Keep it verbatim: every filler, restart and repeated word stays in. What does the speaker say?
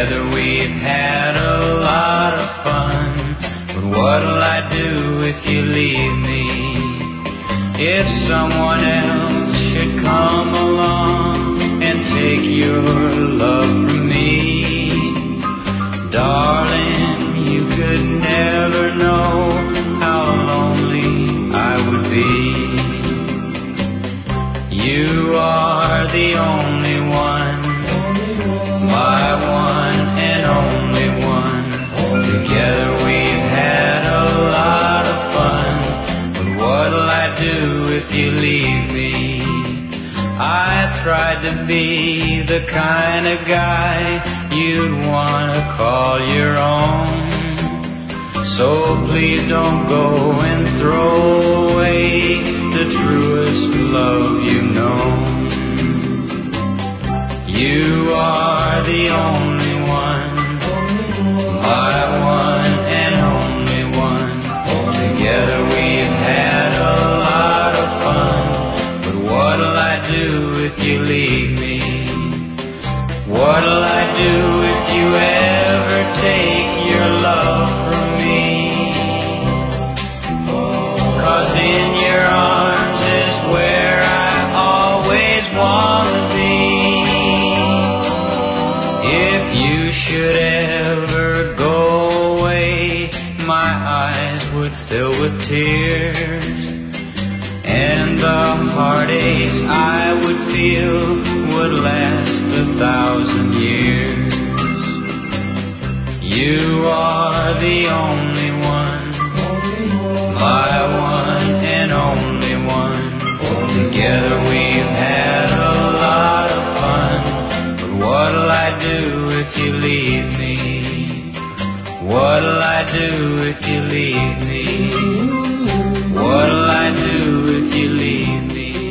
Together we've had a lot of fun, but what'll I do if you leave me? If someone else should come along and take your love from me, darling, you could never know how lonely I would be. You are the only one, my one and only one. Together we've had a lot of fun, but what'll I do if you leave me? I tried to be the kind of guy you'd wanna call your own, so please don't go and throw away the truest love you've known. You are the only one, my one and only one. Together we've had a lot of fun, but what'll I do if you leave me? What'll I do if you ever take your love from me? 'Cause in your arms is where I always want to be. If you should ever go away, my eyes would fill with tears, and the heartaches I would feel would last a thousand years. You are the only one, my one and only one. Together we've had a lot of fun, but what'll I do if you leave me? What'll I do if you leave me? What'll I do if you leave me?